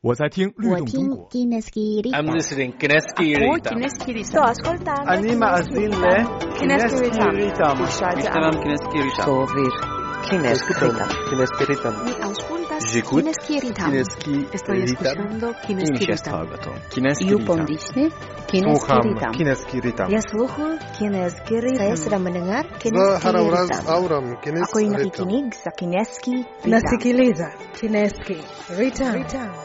我在听律动中国。 I'm listening Kineski Ritam. Sto ascoltando. Anima azille Kineski Ritam. Ishtaram Kineski Ritam. Sovir Kineski Ritam. Kineski Ritam. Mi auscultas J'écoute Kineski Ritam. Kineski Estoy escuchando Kineski Ritam. Kineski You Ritam. pomnični Kineski Sluham Ritam. Kineski Ritam. Ya sluhu Kineski Ritam. Saya sedang mendengar Kineski Haravraz Ritam. auram Ako Kineski Ritam. nakikinig sa Kineski Ritam. Nasikiliza Kineski Ritam.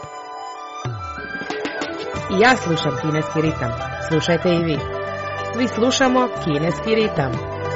I ja slušam Kineski ritam. Slušajte i vi. Svi slušamo Kineski ritam.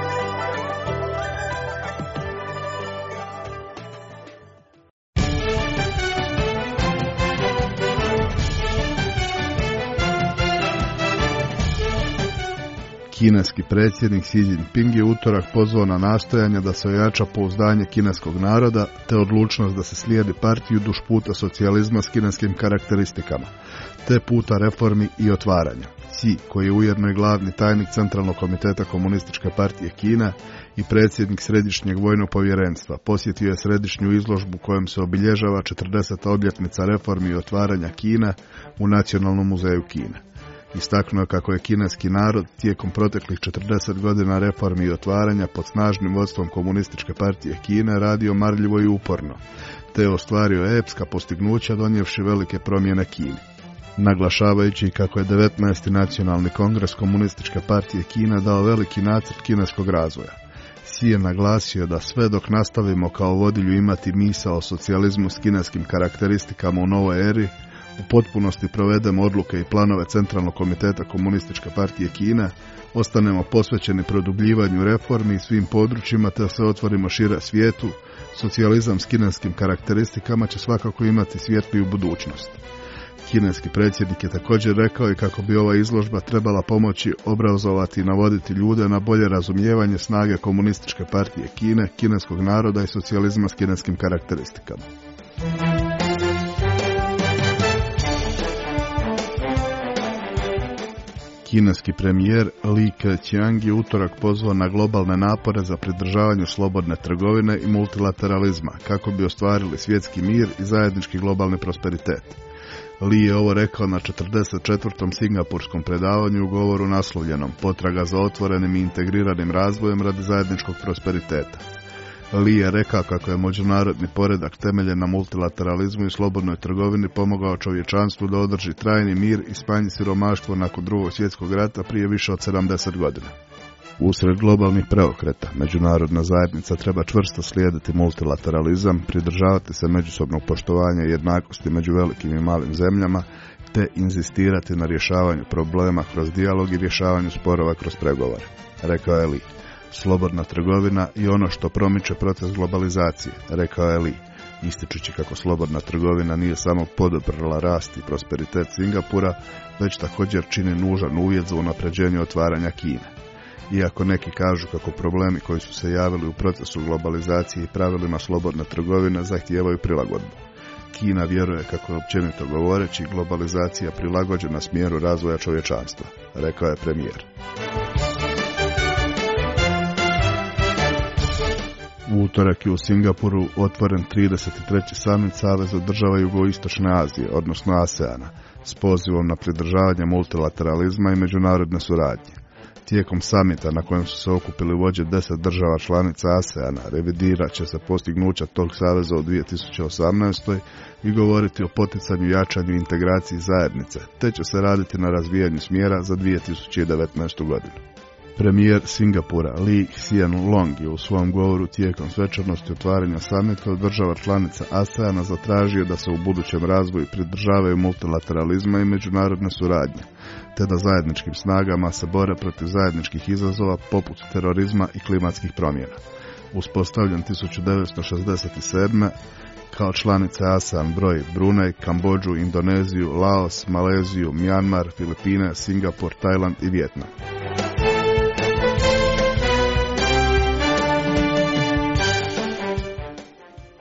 Kineski predsjednik Xi Jinping je utorak pozvao na nastojanja da se ojača pouzdanje kineskog naroda te odlučnost da se slijedi partiju duž puta socijalizma s kineskim karakteristikama, te puta reformi i otvaranja. Xi, koji je ujedno i glavni tajnik Centralnog komiteta Komunističke partije Kine i predsjednik Središnjeg vojnog povjerenstva, posjetio je središnju izložbu kojom se obilježava 40. obljetnica reformi i otvaranja Kine u Nacionalnom muzeju Kine. Istaknuo je kako je kineski narod tijekom proteklih 40 godina reformi i otvaranja pod snažnim vodstvom Komunističke partije Kine radio marljivo i uporno, te je ostvario epska postignuća donijevši velike promjene Kini. Naglašavajući kako je 19. nacionalni kongres Komunističke partije Kine dao veliki nacrt kineskog razvoja. Xi je naglasio da sve dok nastavimo kao vodilju imati misao o socijalizmu s kineskim karakteristikama u novoj eri, u potpunosti provedemo odluke i planove Centralnog komiteta Komunističke partije Kine, ostanemo posvećeni produbljivanju reformi i svim područjima te se otvorimo šire svijetu, socijalizam s kineskim karakteristikama će svakako imati svjetliju budućnost. Kineski predsjednik je također rekao i kako bi ova izložba trebala pomoći obrazovati i navoditi ljude na bolje razumijevanje snage Komunističke partije Kine, kineskog naroda i socijalizma s kineskim karakteristikama. Kineski premijer Li Keqiang je utorak pozvao na globalne napore za pridržavanje slobodne trgovine i multilateralizma kako bi ostvarili svjetski mir i zajednički globalni prosperitet. Li je ovo rekao na 44. singapurskom predavanju u govoru naslovljenom Potraga za otvorenim i integriranim razvojem radi zajedničkog prosperiteta. Li je rekao kako je međunarodni poredak temeljen na multilateralizmu i slobodnoj trgovini pomogao čovječanstvu da održi trajni mir i smanji siromaštvo nakon Drugog svjetskog rata prije više od 70 godina. Usred globalnih preokreta, međunarodna zajednica treba čvrsto slijediti multilateralizam, pridržavati se međusobnog poštovanja i jednakosti među velikim i malim zemljama, te inzistirati na rješavanju problema kroz dijalog i rješavanju sporova kroz pregovore, rekao je Li. Slobodna trgovina i ono što promiče proces globalizacije, rekao je Li, ističući kako slobodna trgovina nije samo poduprla rast i prosperitet Singapura, već također čini nužan uvjet za unapređenje otvaranja Kine. Iako neki kažu kako problemi koji su se javili u procesu globalizacije i pravilima slobodne trgovine zahtijevaju prilagodbu. Kina vjeruje kako je općenito govoreći globalizacija prilagođena smjeru razvoja čovječanstva, rekao je premijer. U utorak je u Singapuru otvoren 33. samit Saveza država Jugoistočne Azije, odnosno ASEANA, s pozivom na pridržavanje multilateralizma i međunarodne suradnje. Tijekom samita na kojem su se okupili vođe 10 država članica ASEANA, revidirat će se postignuća tog saveza u 2018. i govoriti o poticanju, jačanju i integraciji zajednice, te će se raditi na razvijanju smjera za 2019. godinu. Premijer Singapura Lee Hsien Loong je u svom govoru tijekom svečanosti otvaranja samita od država članica ASEANA zatražio da se u budućem razvoju pridržavaju multilateralizma i međunarodne suradnje, te da zajedničkim snagama se bore protiv zajedničkih izazova poput terorizma i klimatskih promjena. Uspostavljen 1967. kao članice ASEAN broj Brunei, Kambodžu, Indoneziju, Laos, Maleziju, Mjanmar, Filipine, Singapur, Tajland i Vijetnam.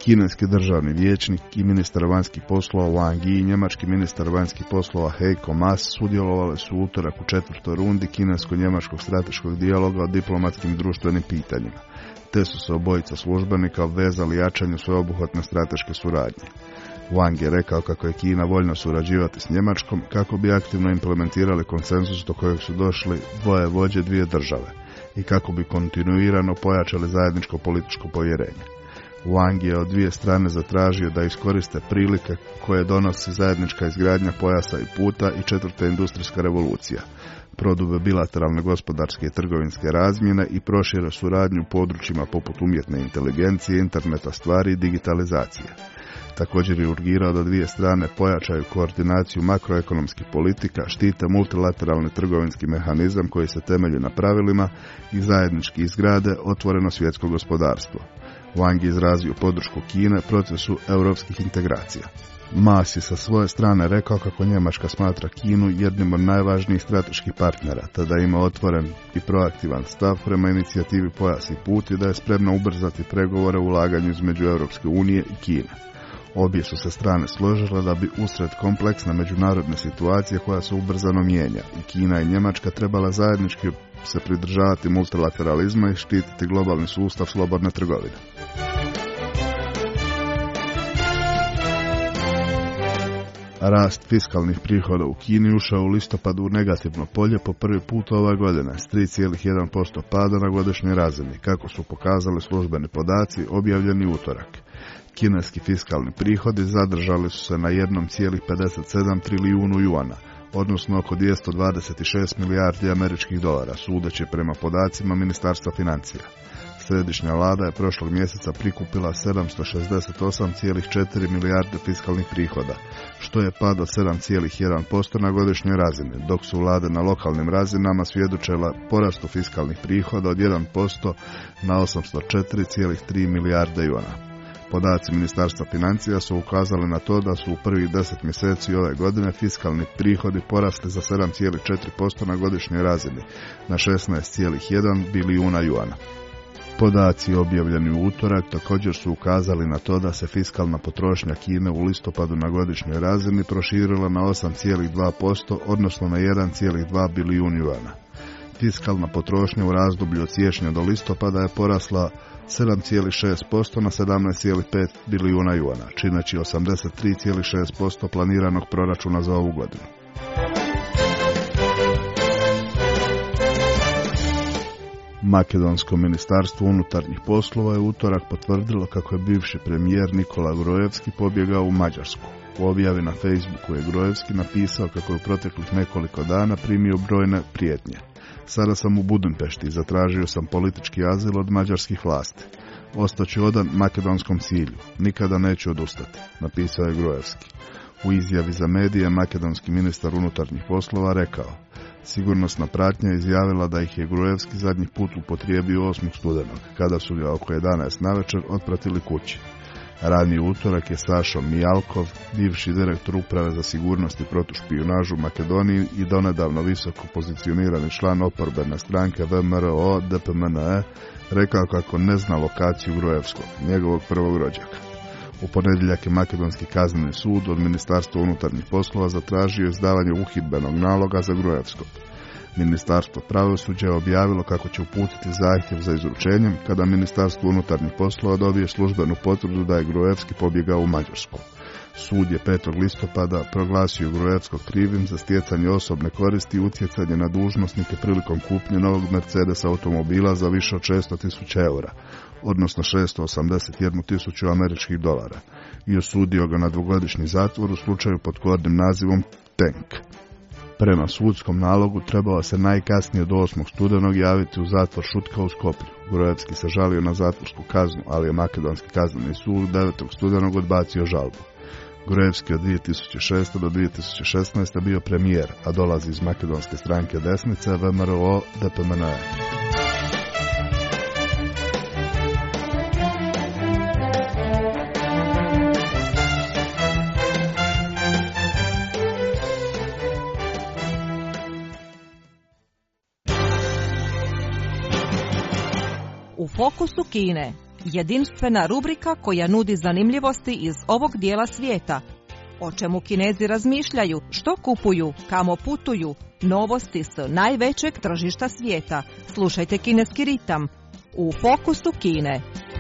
Kineski državni vijećnik i ministar vanjskih poslova Wang Yi i njemački ministar vanjskih poslova Heiko Maas sudjelovali su u utorak u 4. rundi kinesko-njemačkog strateškog dijaloga o diplomatskim i društvenim pitanjima, te su se obojica službenika obvezali jačanju sveobuhvatne strateške suradnje. Wang je rekao kako je Kina voljna surađivati s Njemačkom kako bi aktivno implementirali konsenzus do kojeg su došli dvoje vođe dvije države i kako bi kontinuirano pojačali zajedničko političko povjerenje. Wang je od dvije strane zatražio da iskoriste prilike koje donosi zajednička izgradnja pojasa i puta i 4. industrijska revolucija, prodube bilateralne gospodarske i trgovinske razmjene i prošire suradnju u područjima poput umjetne inteligencije, interneta stvari i digitalizacije. Također je urgirao da dvije strane pojačaju koordinaciju makroekonomskih politika, štite multilateralni trgovinski mehanizam koji se temelji na pravilima i zajednički izgrade otvoreno svjetsko gospodarstvo. Wang je izrazio podršku Kine procesu europskih integracija. Maas je sa svoje strane rekao kako Njemačka smatra Kinu jednim od najvažnijih strateških partnera, te da ima otvoren i proaktivan stav prema inicijativi Pojas i put i da je spremna ubrzati pregovore u ulaganju između Europske unije i Kine. Obje su se strane složile da bi usred kompleksne međunarodne situacije koja se ubrzano mijenja i Kina i Njemačka trebala zajednički se pridržavati multilateralizma i štititi globalni sustav slobodne trgovine. Rast fiskalnih prihoda u Kini ušao u listopadu u negativno polje po prvi put ove godine s 3,1% pada na godišnjoj razini, kako su pokazali službeni podaci objavljeni utorak. Kineski fiskalni prihodi zadržali su se na 1,57 trilijunu juana, odnosno oko 226 milijardi američkih dolara, sudeći prema podacima Ministarstva financija. Središnja vlada je prošlog mjeseca prikupila 768,4 milijarde fiskalnih prihoda, što je pad od 7,1% na godišnjoj razini, dok su vlade na lokalnim razinama svjedočila porastu fiskalnih prihoda od 1% na 804,3 milijarde juana. Podaci Ministarstva financija su ukazali na to da su u prvih 10 mjeseci ove godine fiskalni prihodi porasli za 7,4% na godišnjoj razini, na 16,1 bilijuna juana. Podaci objavljeni u utorak također su ukazali na to da se fiskalna potrošnja Kine u listopadu na godišnjoj razini proširila na 8,2%, odnosno na 1,2 bilijun juana. Fiskalna potrošnja u razdoblju od siječnja do listopada je porasla 7,6% na 17,5 bilijuna juana, čineći 83,6% planiranog proračuna za ovu godinu. Makedonsko ministarstvo unutarnjih poslova je utorak potvrdilo kako je bivši premijer Nikola Gruevski pobjegao u Mađarsku. U objavi na Facebooku je Gruevski napisao kako je u proteklih nekoliko dana primio brojne prijetnje. Sada sam u Budimpešti i zatražio sam politički azil od mađarskih vlasti. Ostaću odan makedonskom cilju. Nikada neću odustati, napisao je Gruevski. U izjavi za medije makedonski ministar unutarnjih poslova rekao: sigurnosna pratnja je izjavila da ih je Gruevski zadnji put upotrijebio 8. studenog, kada su ga oko 11 navečer otpratili kući. Raniji utorak je Sašo Mijalkov, bivši direktor uprave za sigurnost i protušpijunažu u Makedoniji i donedavno visoko pozicionirani član oporbene stranke VMRO DPMNE, rekao kako ne zna lokaciju Gruevskog, njegovog prvog rođaka. U ponedjeljak je Makedonski kazneni sud od Ministarstva unutarnjih poslova zatražio izdavanje uhidbenog naloga za Gruevskog. Ministarstvo pravosuđa je objavilo kako će uputiti zahtjev za izručenjem kada Ministarstvo unutarnjih poslova dobije službenu potvrdu da je Gruevski pobjegao u Mađarsku. Sud je 5. listopada proglasio Gruevskog krivim za stjecanje osobne koristi i utjecanje na dužnosnike prilikom kupnje novog Mercedes automobila za više od 600.000 eura, odnosno 681.000 američkih dolara, i osudio ga na 2-godišnji zatvor u slučaju pod kodnim nazivom Tank. Prema sudskom nalogu trebalo se najkasnije do 8. studenog javiti u zatvor Šutka u Skoplju. Gruevski se žalio na zatvorsku kaznu, ali je Makedonski kazneni sud 9. studenog odbacio žalbu. Gruevski od 2006. do 2016. bio premijer, a dolazi iz makedonske stranke desnice VMRO DPMNE. U fokusu Kine. jedinstvena rubrika koja nudi zanimljivosti iz ovog dijela svijeta. O čemu Kinezi razmišljaju, što kupuju, kamo putuju, novosti s najvećeg tržišta svijeta. Slušajte Kineski ritam u Fokusu Kine.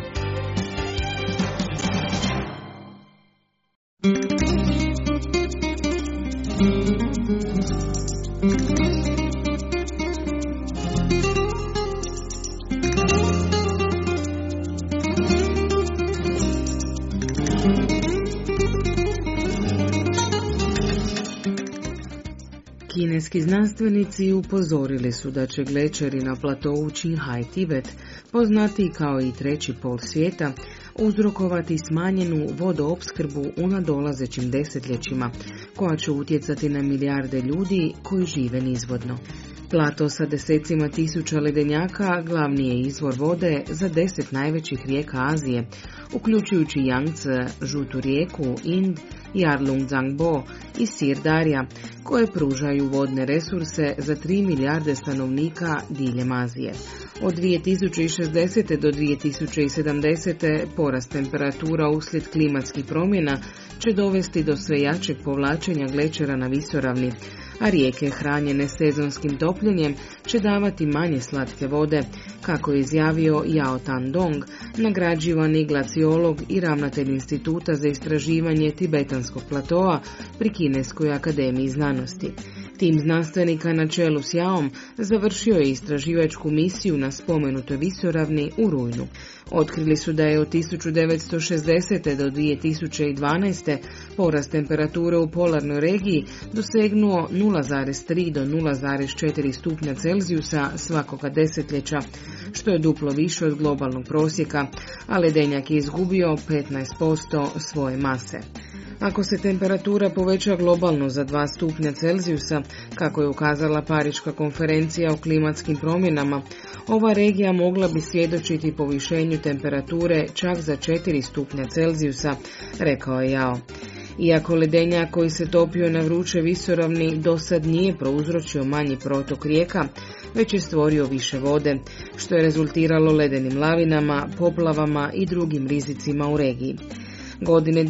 Kineski znanstvenici upozorili su da će glečeri na platovu Qinghai Tibet, poznati kao i treći pol svijeta, uzrokovati smanjenu vodoopskrbu u nadolazećim desetljećima, koja će utjecati na milijarde ljudi koji žive nizvodno. Plato sa desecima tisuća ledenjaka glavni je izvor vode za 10 najvećih rijeka Azije, uključujući Yangtze, Žutu rijeku, Ind, Yarlung-Zangbo i Sir Darja, koje pružaju vodne resurse za 3 milijarde stanovnika diljem Azije. Od 2060. do 2070. porast temperatura uslijed klimatskih promjena će dovesti do sve jačeg povlačenja glečera na visoravni, a rijeke hranjene sezonskim topljenjem će davati manje slatke vode, kako je izjavio Yao Tandong, nagrađivani glaciolog i ravnatelj Instituta za istraživanje tibetanskog platoa pri Kineskoj akademiji znanosti. Tim znanstvenika na čelu s Yaom završio je istraživačku misiju na spomenutoj visoravni u rujnu. Otkrili su da je od 1960. do 2012. porast temperature u polarnoj regiji dosegnuo 0,3 do 0,4 stupnja Celzijusa svakoga desetljeća, što je duplo više od globalnog prosjeka, a ledenjak je izgubio 15% svoje mase. Ako se temperatura poveća globalno za 2 stupnja Celzijusa, kako je ukazala Pariška konferencija o klimatskim promjenama, ova regija mogla bi svjedočiti povišenju temperature čak za 4 stupnja Celzijusa, rekao je Yao. Iako ledenjak koji se topio na vruće visoravni do sad nije prouzročio manji protok rijeka, već je stvorio više vode, što je rezultiralo ledenim lavinama, poplavama i drugim rizicima u regiji. Godine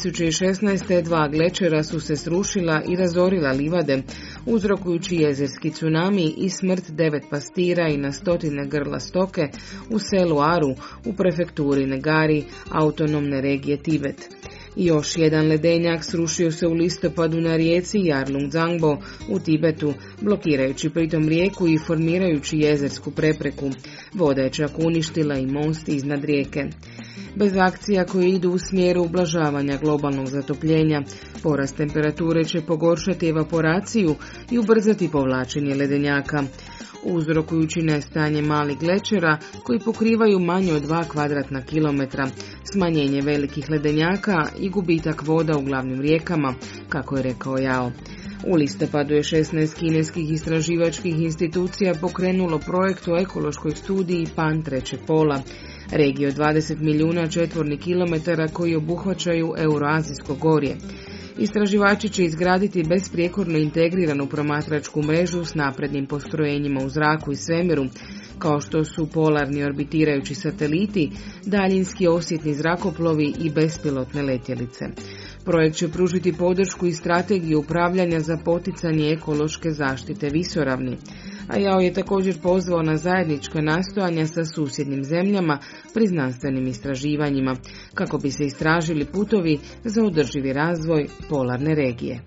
2016. 2 glečera su se srušila i razorila livade, uzrokujući jezerski tsunami i smrt 9 pastira i na stotine grla stoke u selu Aru u prefekturi Negari, autonomne regije Tibet. I još jedan ledenjak srušio se u listopadu na rijeci Yarlung-Zangbo u Tibetu, blokirajući pritom rijeku i formirajući jezersku prepreku. Voda je čak uništila i most iznad rijeke. Bez akcija koje idu u smjeru ublažavanja globalnog zatopljenja, porast temperature će pogoršati evaporaciju i ubrzati povlačenje ledenjaka, uzrokujući nestajanje malih glečera koji pokrivaju manje od 2 kvadratna kilometra, smanjenje velikih ledenjaka i gubitak voda u glavnim rijekama, kako je rekao Yao. U listopadu je 16 kineskih istraživačkih institucija pokrenulo projekt o ekološkoj studiji Pan trećeg pola, regije od 20 milijuna četvornih kilometara koji obuhvaćaju Euroazijsko gorje. Istraživači će izgraditi besprijekorno integriranu promatračku mrežu s naprednim postrojenjima u zraku i svemiru, kao što su polarni orbitirajući sateliti, daljinski osjetni zrakoplovi i bespilotne letjelice. Projekt će pružiti podršku i strategiju upravljanja za poticanje ekološke zaštite visoravni, a Yao je također pozvao na zajednička nastojanja sa susjednim zemljama pri znanstvenim istraživanjima, kako bi se istražili putovi za održivi razvoj polarne regije.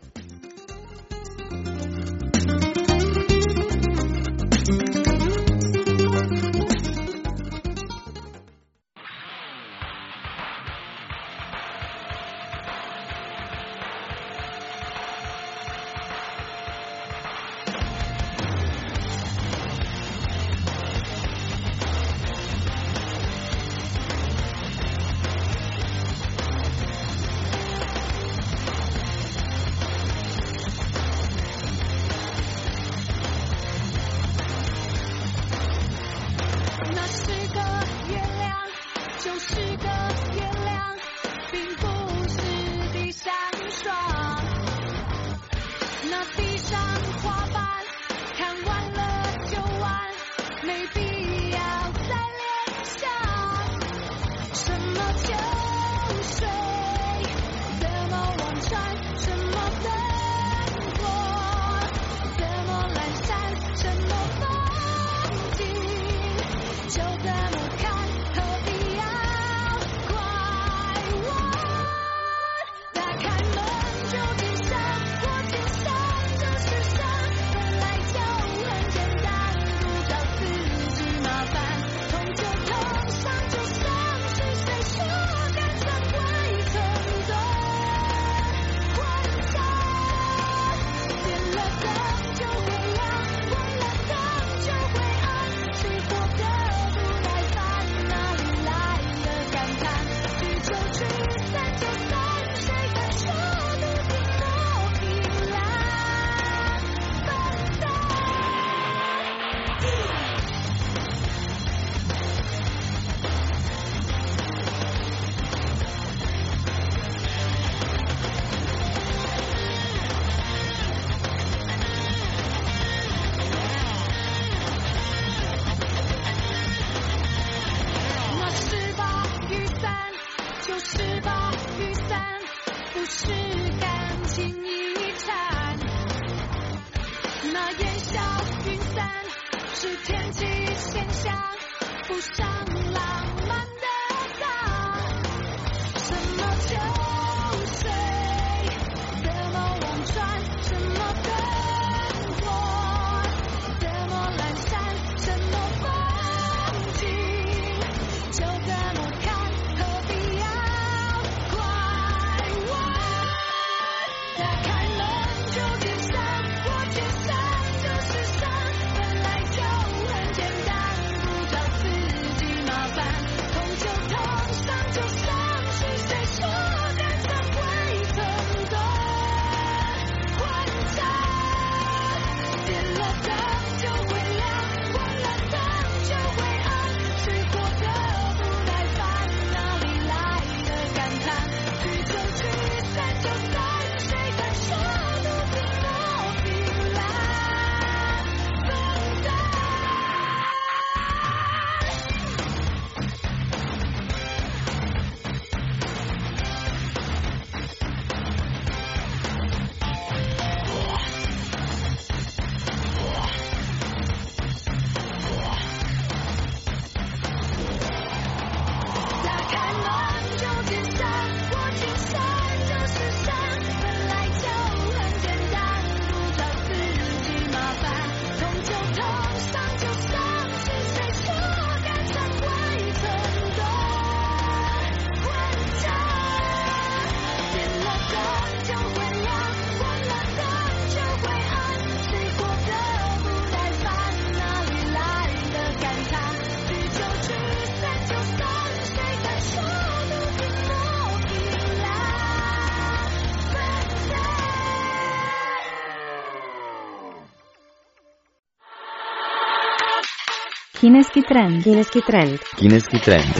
Kineski trend. Kineski trend. Kineski trend.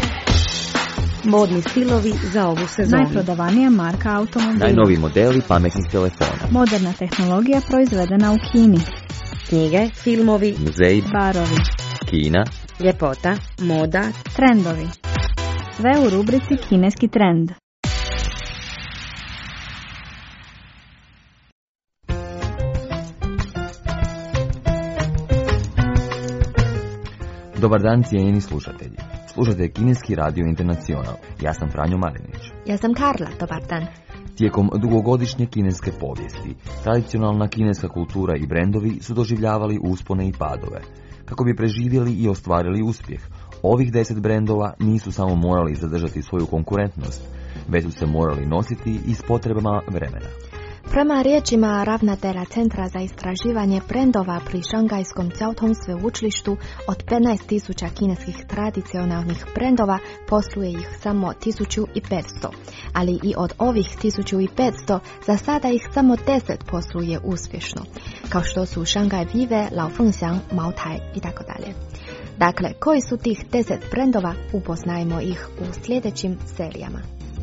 Modni stilovi za ovu sezonu. Najprodavanija marka automobila. Najnoviji modeli pametnih telefona. Moderna tehnologija proizvedena u Kini. Knjige, filmovi, muzeji, barovi, Kina, ljepota, moda, trendovi. Sve u rubrici Kineski trend. Dobar dan, cijenjeni slušatelji. Slušate Kineski radio Internacional. Ja sam Franjo Marinić. Ja sam Karla, dobar dan. Tijekom dugogodišnje kineske povijesti, tradicionalna kineska kultura i brendovi su doživljavali uspone i padove. Kako bi preživjeli i ostvarili uspjeh, ovih 10 brendova nisu samo morali zadržati svoju konkurentnost, već su se morali nositi i s potrebama vremena. Prema riječima ravnatelja Centra za istraživanje brendova pri Šangajskom Jiaotong sveučilištu, od 15.000 kineskih tradicionalnih brendova posluje ih samo 1500, ali i od ovih 1500 za sada ih samo 10 posluje uspješno, kao što su Shanghai Vive, Lao Fengxiang, Mao Tai itd. Dakle, koji su tih 10 brendova, upoznajmo ih u sljedećim serijama.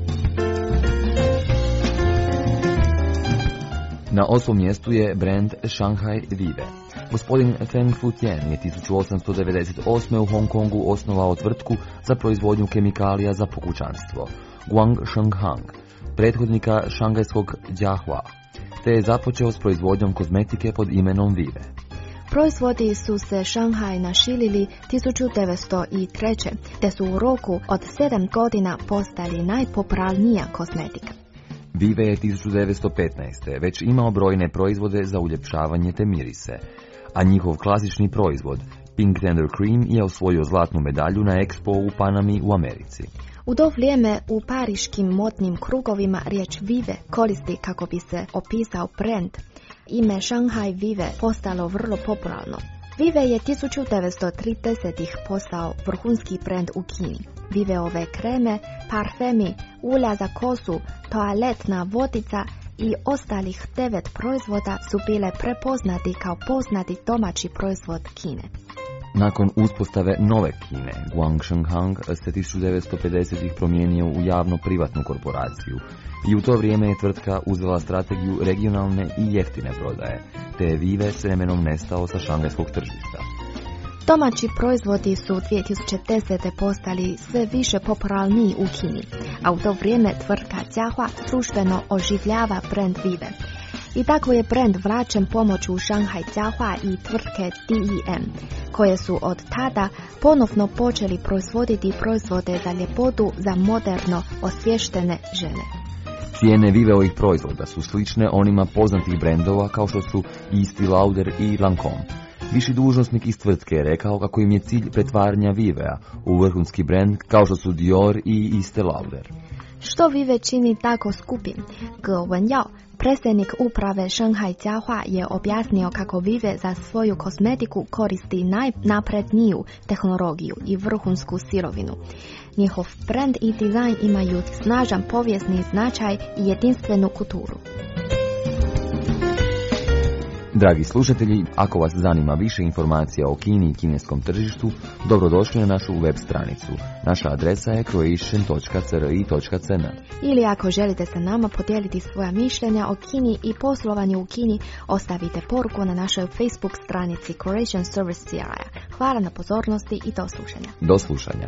Na 8. mjestu je brend Shanghai Vive. Gospodin Feng Futian je 1898. u Hong Kongu osnovao tvrtku za proizvodnju kemikalija za pokućanstvo, Guangshenghang, prethodnika šangajskog Jiahua, te je započeo s proizvodnjom kozmetike pod imenom Vive. Proizvodi su se Šanghaj naširili 1903. te su u roku od 7 godina postali najpopularnija kozmetika. Vive je 1915. već imao brojne proizvode za uljepšavanje te mirise, a njihov klasični proizvod, Pink Tender Cream, je osvojio zlatnu medalju na Expo u Panami u Americi. U to vrijeme u pariškim modnim krugovima riječ Vive koristi kako bi se opisao brend. Ime Shanghai Vive postalo vrlo popularno. Vive je 1930-ih postao vrhunski brend u Kini. Viveove kreme, parfemi, ulja za kosu, toaletna vodica i ostalih 9 proizvoda su bile prepoznati kao poznati domaći proizvod Kine. Nakon uspostave nove Kine, Guangshenghang se 1950-ih promijenio u javno-privatnu korporaciju i u to vrijeme je tvrtka uzela strategiju regionalne i jeftine prodaje, te je Vive s vremenom nestao sa šangajskog tržišta. Domaći proizvodi su 2010. postali sve više popularniji u Kini, a u to vrijeme tvrtka Jiahua službeno oživljava brend Vive. I tako je brend vraćen pomoću Šanghaj Jiahua i tvrtke DEM, koje su od tada ponovno počeli proizvoditi proizvode za ljepotu za moderno osvještene žene. Cijene Viveovih proizvoda su slične onima poznatih brendova kao što su Estée Lauder i Lancome. Viši dužnosnik iz tvrtke je rekao kako im je cilj pretvaranja Vivea u vrhunski brend kao što su Dior i Estée Lauder. Što Vive čini tako skupim? Ge Wenyao, predsjednik uprave Šanghaj Jiahua, je objasnio kako Vive za svoju kozmetiku koristi najnapredniju tehnologiju i vrhunsku sirovinu. Njihov brand i dizajn imaju snažan povijesni značaj i jedinstvenu kulturu. Dragi slušatelji, ako vas zanima više informacija o Kini i kineskom tržištu, dobrodošli na našu web stranicu. Naša adresa je croatian.cri.cn. Ili ako želite sa nama podijeliti svoja mišljenja o Kini i poslovanju u Kini, ostavite poruku na našoj Facebook stranici Croatian Service CRI. Hvala na pozornosti i do slušanja. Do slušanja.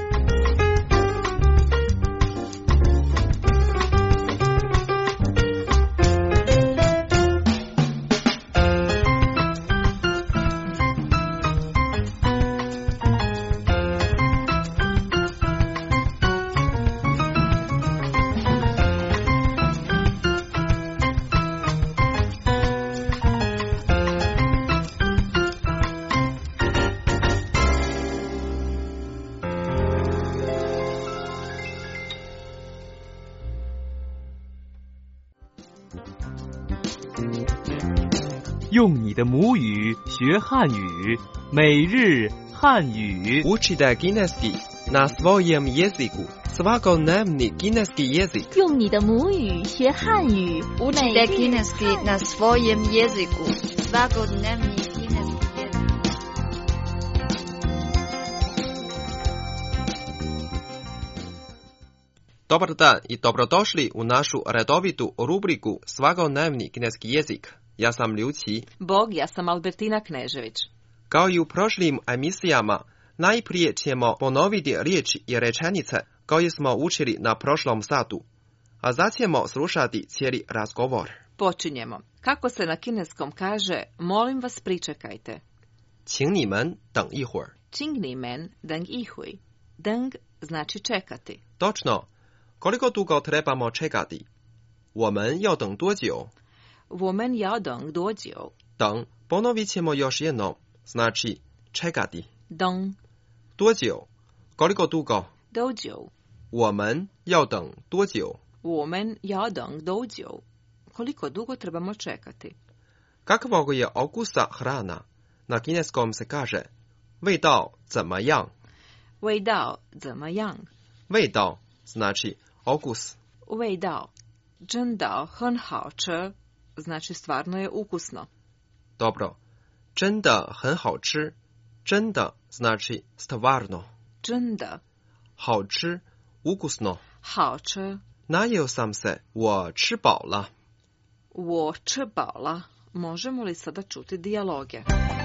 用你的母语学汉语，每日汉语。 Učite kineski na svojem jeziku. Svakodnevni kineski jezik. 用你的母语学汉语。 Učite kineski na svojem jeziku. Svakodnevni kineski jezik. Dobar dan i dobrodošli u našu redovitu rubriku Svakodnevni kineski jezik. Ja sam Liu Qi. Bog, ja sam Albertina Knežević. Kao i u prošlim emisijama, najprije ćemo ponoviti riječi i rečenice koje smo učili na prošlom satu, a zaćemo slušati cijeli razgovor. Počinjemo. Kako se na kineskom kaže, molim vas pričekajte? 请你们等一会儿. 请你们等一会. Deng znači čekati. Točno. Koliko dugo trebamo čekati? 我们要等多久? 我们要等多久? 等 ponovit ćemo još jednom, znači čekati. 等多久 koliko dugo? 多久? 我们要等多久? 我们要等多久? Koliko dugo trebamo čekati? Kakvog je okusa hrana? Na kineskom se kaže 味道怎么样? 味道怎么样? 味道 znači okus. 味道真的很好吃. Znači stvarno je ukusno. Dobro. 真的很好吃. 真的 znači stvarno. 真的好吃 ukusno. 好吃 Najeo sam se. 我吃饱了. 我吃饱了. Možemo li sada čuti dijaloge?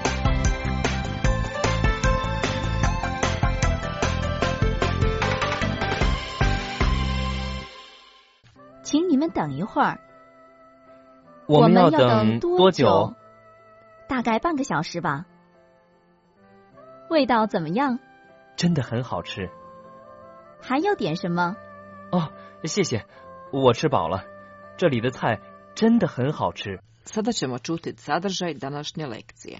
请你们等一会儿。 我们要等多久？ 大概半个小时吧。味道怎么样？ 真的很好吃。 还要点什么？ 哦，谢谢，我吃饱了。这里的菜真的很好吃。 Sada ćemo čuti sadržaj današnje lekcije.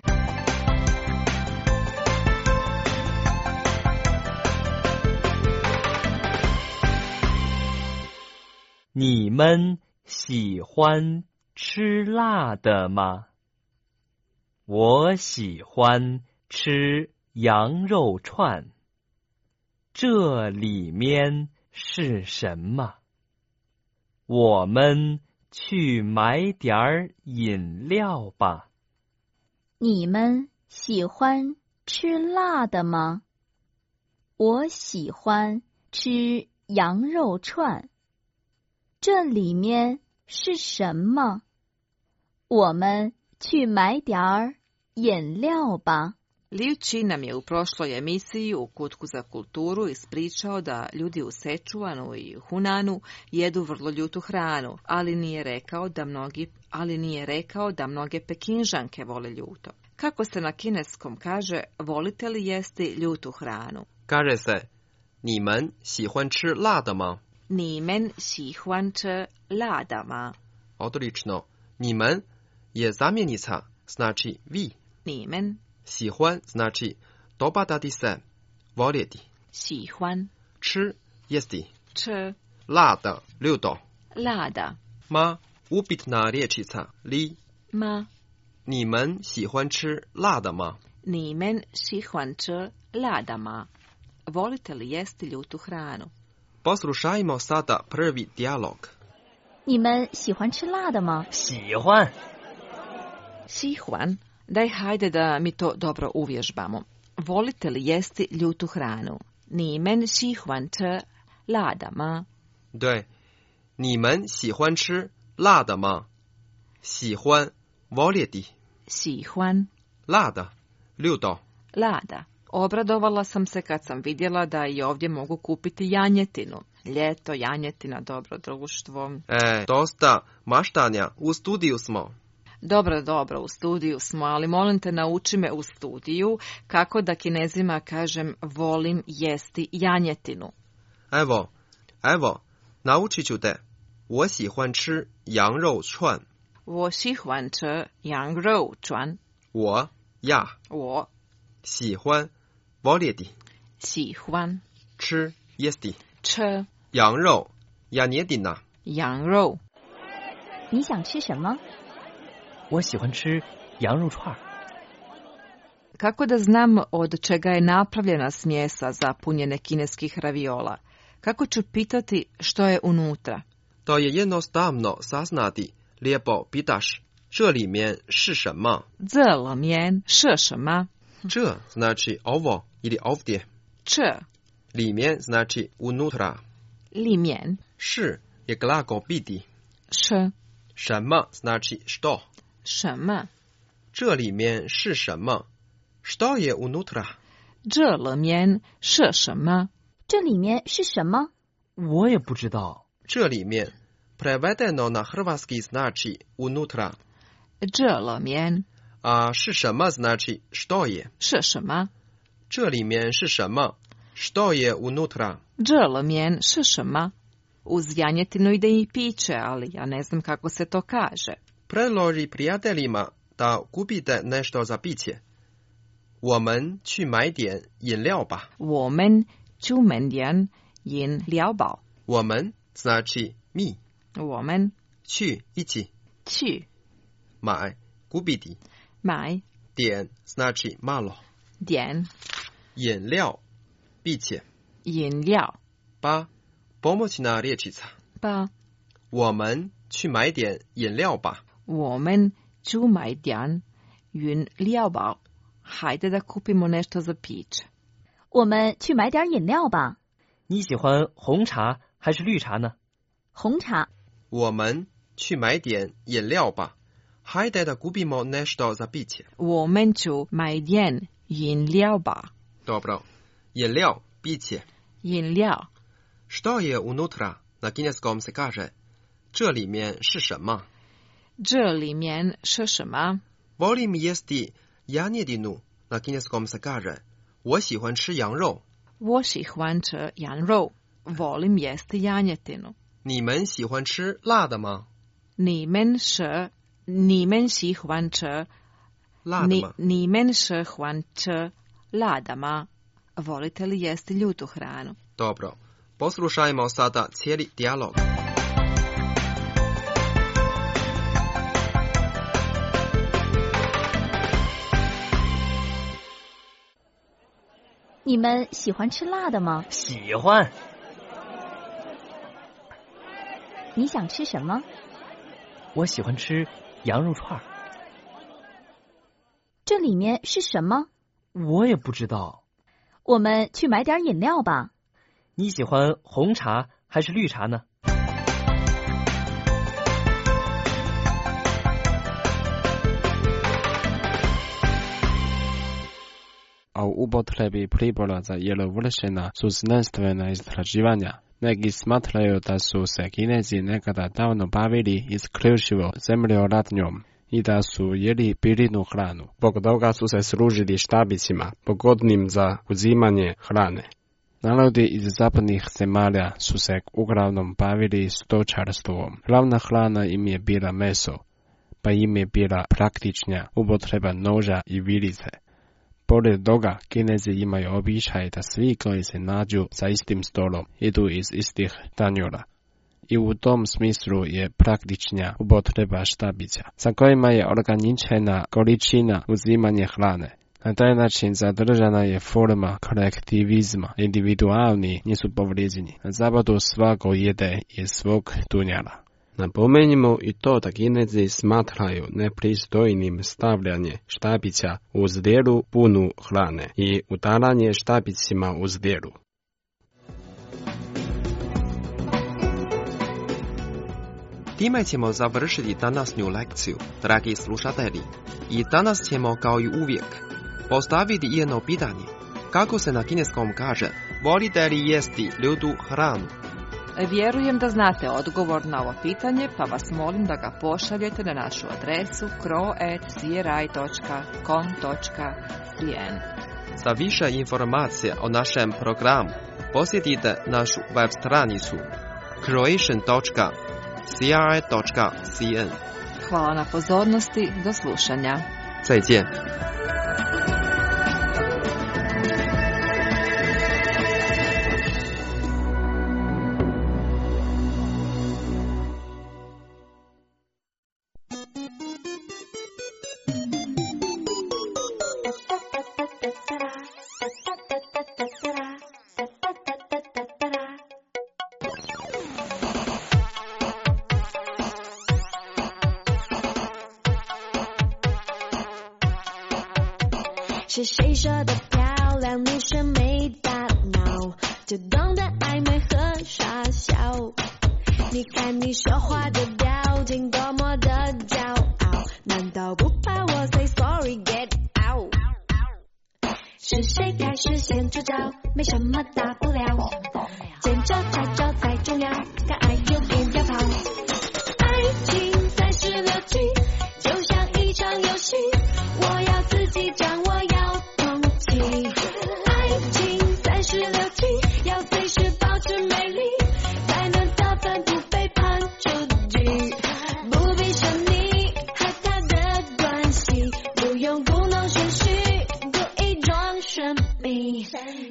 你们喜欢吃辣的吗？我喜欢吃羊肉串。这里面是什么？我们去买点儿饮料吧。 你们喜欢吃辣的吗？我喜欢吃羊肉串。这里面是什么？我们去买点儿饮料吧。 Liu Qi nam je u prošloj emisiji u Kutku za kulturu ispričao da ljudi u Sečuanu i Hunanu jedu vrlo ljutu hranu, ali nije rekao da mnoge Pekinžanke vole ljuto. Kako se na kineskom kaže, volite li jesti ljutu hranu? Kaže se, 你们喜欢吃辣的吗？ 你们喜欢吃辣的吗？ Odlično. 你们 je zamjenica, znači vi. 你们喜欢 znači dopadati se, voljeti. 喜欢吃 jesti. 吃辣的 ljuto. 辣的 Ma upitna riječica li. 吗？ 你们喜欢吃辣的吗？ 你们喜欢吃辣的吗？ Volite li jesti ljutu hranu? Poslušajmo sada prvi dijalog. 你们喜欢吃辣的吗？ 喜欢。 喜欢. Daj hajde da mi to dobro uvježbamo. Volite li jesti ljutu hranu? 你们喜欢吃辣的吗？ 对，你们喜欢吃辣的吗？喜欢 voljeti. 喜欢辣的 ljuto. lada. Obradovala sam se kad sam vidjela da i ovdje mogu kupiti janjetinu. Ljeto, janjetina, dobro društvo. Dosta maštanja, u studiju smo. Dobro, u studiju smo, ali molim te nauči me u studiju kako da Kinezima kažem volim jesti janjetinu. Evo, naučit ću te. 我喜欢吃羊肉串。 我喜欢吃羊肉串。 我 ja 我喜欢 voljeti 喜欢吃 jesti 吃羊肉 janjetina 羊肉。 你想吃什么？ 我喜欢吃羊肉串。 Kako da znam od čega je napravljena smjesa za punjene kineskih raviola? Kako ću pitati što je unutra? To je jednostavno saznati. Lijepo pitaš, 这里面是什么？ 这里面是什么？ 这 znači ovo ili ovdje. 这里面 znači unutra. 里面是 je glagol biti. 是什么 znači što. 什么？ 这里面是什么？ što je unutra? 这里面是什么？ 这里面是什么？ 我也不知道。 这里面 prevedeno na hrvatski znači unutra. 这里面 a 是什么 znači što je. 是什么？ 这里面是什么？ što je unutra? 这里面是什么？ Uz janjetinu ide i piće, ali ja ne znam kako se to kaže. Predloži prijateljima da kupite nešto za piće. 我们去买点饮料吧。 我们去买点饮料吧。 我们 znači mi. 我们去一起。 去買 kupiti. 買點 znači malo. 點飲料 piće. 飲料吧 pomoćna riječica. 吧我们去买点饮料吧。 我们去买点飲料吧。Hajde da kupimo nešto za piće. 我们去买点饮料吧。 你喜欢红茶还是绿茶呢？ 红茶。 我们去买点饮料吧。Hajde da kupimo nešto za piće. 我们去买点饮料吧。 Dobro. 饮料 piće. 饮料 Što je unutra? Na kineskom se kaže 这里面是什么？ 这里面是什么？ Volim jesti janjedinu. Na kineskom se kaže 我喜欢吃羊肉。 我喜欢吃羊肉。Volim jesti janjetinu. 你们喜欢吃辣的吗？ 你们喜欢吃辣的吗？ 你们喜欢吃辣的吗？ Volite li jesti ljutu hranu? Dobro. Poslušajmo sada cijeli dijalog. 你们喜欢吃辣的吗？ 喜欢。 你想吃什么？ 我喜欢吃羊肉串。 这里面是什么？ 我也不知道。 我们去买点饮料吧。 你喜欢红茶还是绿茶呢？ upotrebi pribora za jelo vršena su znanstvena istraživanja. Neki smatraju da su se Kinezi nekada davno bavili isključivo zemljoradnjom i da su jeli biljnu hranu. Zbog toga su se služili štabicima, pogodnim za uzimanje hrane. Narodi iz zapadnih zemalja su se uglavnom bavili stočarstvom. Glavna hrana im je bila meso, pa im je bila praktična upotreba noža i vilice. Pored toga, Kinezi imaju običaj da svi koji se nađu za istim stolom idu iz istih tanjura. I u tom smislu je praktična upotreba štabića, za kojima je ograničena količina uzimanja hrane. Na taj način zadržana je forma kolektivizma, individualni nisu povrijeđeni. Na zapadu svako jede iz svog tunjara. Napomenimo i to da Kinezi smatraju nepristojnim stavljanje štapića u zdjelu punu hrane i udaranje štapicima u zdjelu. Time ćemo završiti današnju lekciju, dragi slušatelji. I danas ćemo kao i uvijek postaviti jedno pitanje. Kako se na kineskom kaže, volite li jesti ljudu hranu? Vjerujem da znate odgovor na ovo pitanje, pa vas molim da ga pošaljete na našu adresu kro@cri.com.cn. Za više informacija o našem programu posjetite našu web stranicu croatian.cri.cn. Hvala na pozornosti, do slušanja. 再见。 是谁说的漂亮女生没大脑，就懂得暧昧和傻笑。你看你说话的表情多么的骄傲，难道不怕我 say sorry get out？ 是谁开始先出招，没什么大不了，见招拆招才重要，敢爱就不要跑。爱情36句，就像一场游戏，我要自己掌握。爱情36句，要随时保持美丽，才能得分不被判出局。不必说你和他的关系，不用故弄玄虚，故意装神秘。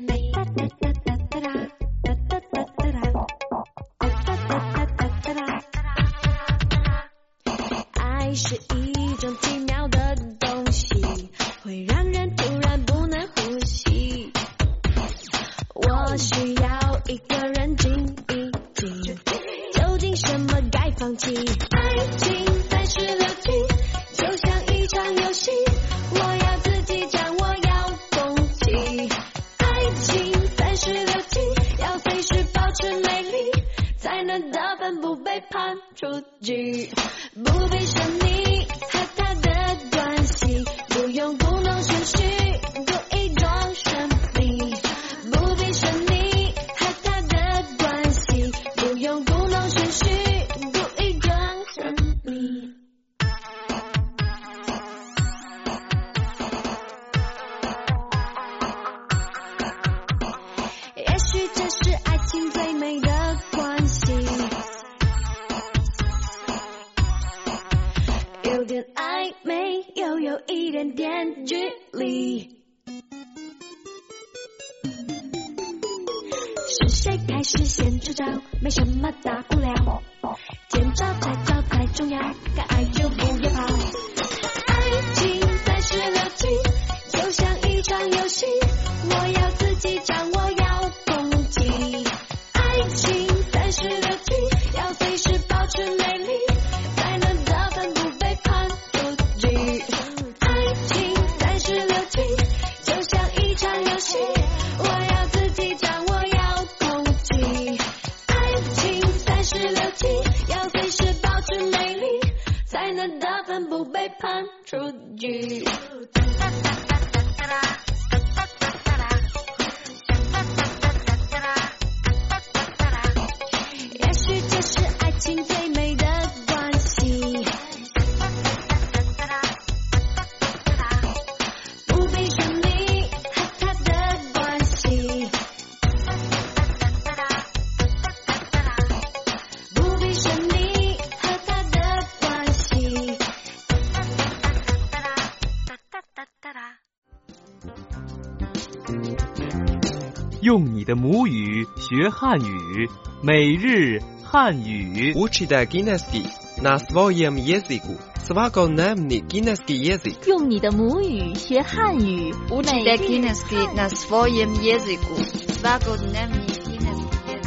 爱是一种奇妙的东西，会让人突然不能呼吸。我需要一个人静一静，究竟什么该放弃？爱情36句，就像一场游戏，我要自己掌握，要攻击。爱情36句，要随时保持美丽，才能得分不被判出局。不必说你和他的关系，不用故弄玄虚，故意装神秘。不必说你和他的关系，不用故弄玄虚，故意装神秘。也许这是爱情最美的关系，有点暧昧，又有一点点距离。是谁开始先出招，没什么大不了，见招拆招才重要，敢爱就不要跑。爱情36句，就像一场游戏，我要自己掌握，要攻击。爱情36句，要随时保持美丽，才能得分不被判出局。爱情36句，就像一场游戏，我要自己掌握，要攻击。爱情36句，要随时保持美丽，才能得分不被判出局。 用你的母语学汉语，每日汉语。 Učite kineski na svojem jeziku. Svakodnevni kineski jezik. 用你的母语学汉语， Učite kineski na svojem jeziku. Svakodnevni kineski jezik.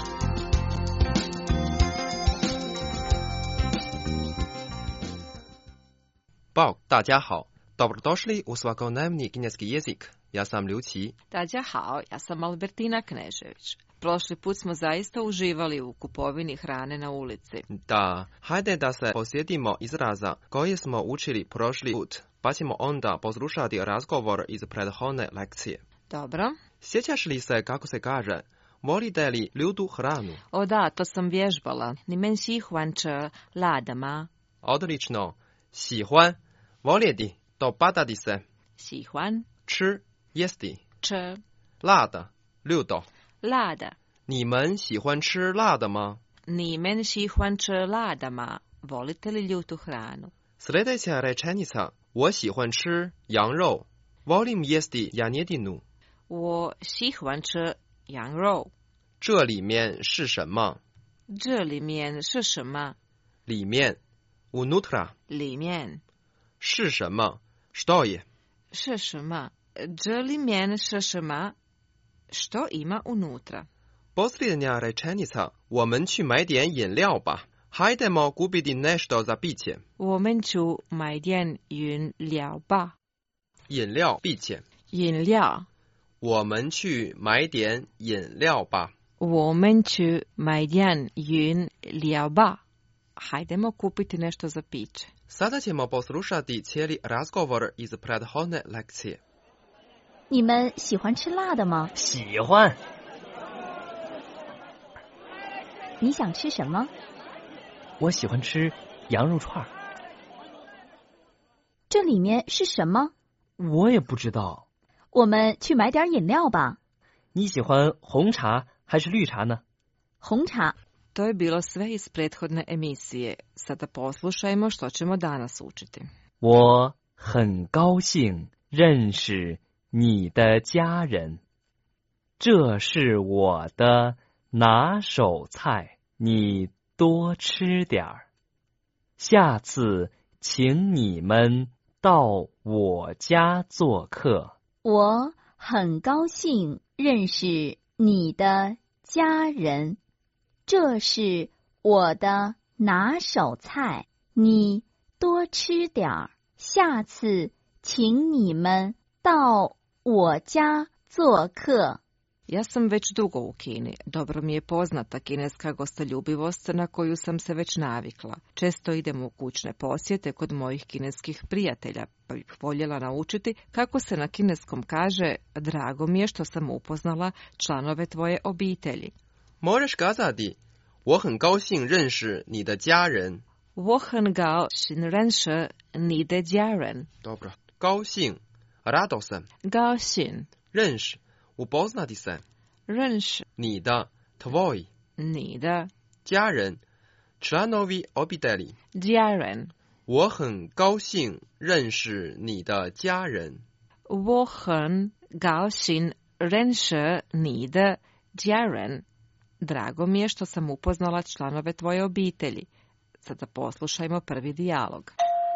大家好。Dobrodošli u svakodnevni kineski jezik. Ja sam Liu Qi. 大家好, ja sam Albertina Knežević. Prošli put smo zaista uživali u kupovini hrane na ulici. Da, hajde da se posjetimo izraza koje smo učili prošli put, pa ćemo onda poslušati razgovor iz prethodne lekcije. Dobro. Sjećaš li se kako se kaže, volite li ljudu hranu? O da, to sam vježbala. Ni men喜欢吃辣的吗? Odlično. 喜欢, voljeti, dopadati se. 喜欢吃, jesti. 吃辣的, ljudo. 辣的你们喜欢吃辣的吗? Ni men 喜欢吃辣的吗? Volite li ljutu hranu? Sljedeća rečenica, 我喜欢吃羊肉. Volim jesti janjetinu. 我喜欢吃羊肉。 这里面是什么？ 这里面是什么？ 里面 unutra. 里面是什么？ što je? 是什么？这里面是什么？ Što ima unutra? Posljednja rečenica, 我们去买点饮料吧. Hajdemo kupiti nešto za piće. 我们去买点饮料吧。 饮料 piće. 饮料。 我们去买点饮料吧。 我们去买点饮料吧。Hajdemo kupiti nešto za piće. Sada ćemo poslušati cijeli razgovor iz prethodne lekcije. 你们喜欢吃辣的吗？ 喜欢。 你想吃什么？ 我喜欢吃羊肉串。 这里面是什么？ 我也不知道。 我们去买点饮料吧。 你喜欢红茶还是绿茶呢？ 红茶。 To je bilo sve iz prethodne emisije. Sada poslušajmo što ćemo danas učiti. 我很高兴认识你的家人，这是我的拿手菜，你多吃点儿。下次请你们到我家做客。 我很高兴认识你的家人，这是我的拿手菜，你多吃点儿。下次请你们到我家做客。 Ja sam već dugo u Kini. Dobro mi je poznata kineska gostoljubivost na koju sam se već navikla. Često idem u kućne posjete kod mojih kineskih prijatelja, pa bih voljela naučiti kako se na kineskom kaže drago mi je što sam upoznala članove tvoje obitelji. Možeš kazati 我很高兴认识你的家人。 我很高兴认识你的家人。 Dobro. 高兴 radosan. 高兴认识 upoznati se. 认识你的 tvoj. 你的家人 članovi obitelji. 家人。 我很高兴认识你的家人。 我很高兴认识你的家人。 Drago mi je što sam upoznala članove tvoje obitelji. Sada poslušajmo prvi dijalog.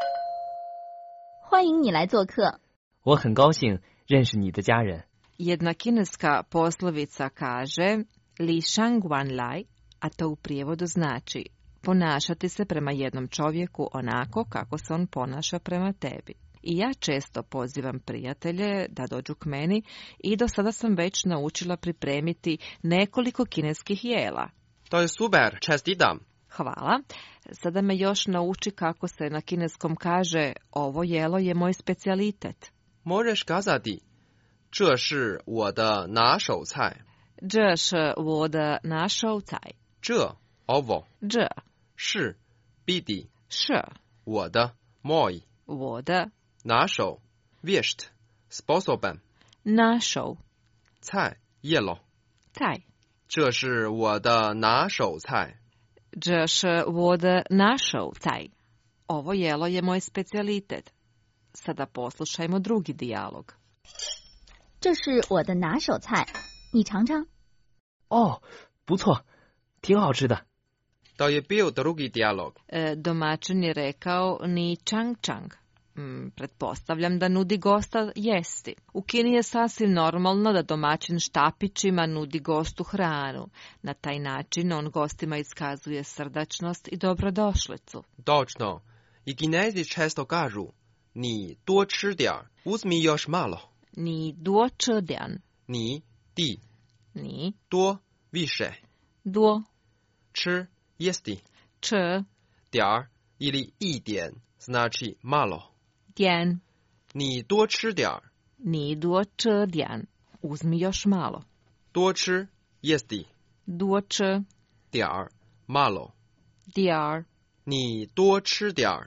欢迎你来做客。 我很高兴认识你的家人。 Jedna kineska poslovica kaže li shangwan lai, a to u prijevodu znači ponašati se prema jednom čovjeku onako kako se on ponaša prema tebi. I ja često pozivam prijatelje da dođu k meni i do sada sam već naučila pripremiti nekoliko kineskih jela. To je super, čestitam. Hvala. Sada me još nauči kako se na kineskom kaže ovo jelo je moj specijalitet. Možeš kazati 这是我的拿手菜。 这是我的拿手菜。 这 ovo 这是 biti 是我的 moj 我的拿手 vješt sposoban 拿手菜 jelo 菜。 这是我的拿手菜。 这是我的拿手菜。Ovo jelo je moj specijalitet. Sada poslušajmo drugi dijalog. 这是我的拿手菜， 你尝尝。 哦，不错，挺好吃的。 To je bio drugi dijalog. Domaćin je rekao ni čang čang. Pretpostavljam da nudi gosta jesti. U Kini je sasvim normalno da domaćin štapićima nudi gostu hranu. Na taj način on gostima iskazuje srdačnost i dobrodošlicu. Točno. I Kinezi često kažu, ni to či点, uzmi još malo. Ni duo či dian. Ni, ti. Ni. To, više. Duo. Či, jesti. Či. 点ili i点, znači malo. Dian. Ni to či点. Ni duo či dian. Uzmi još malo. To či, jesti. Duo či. 点, malo. Diar. Ni to či点.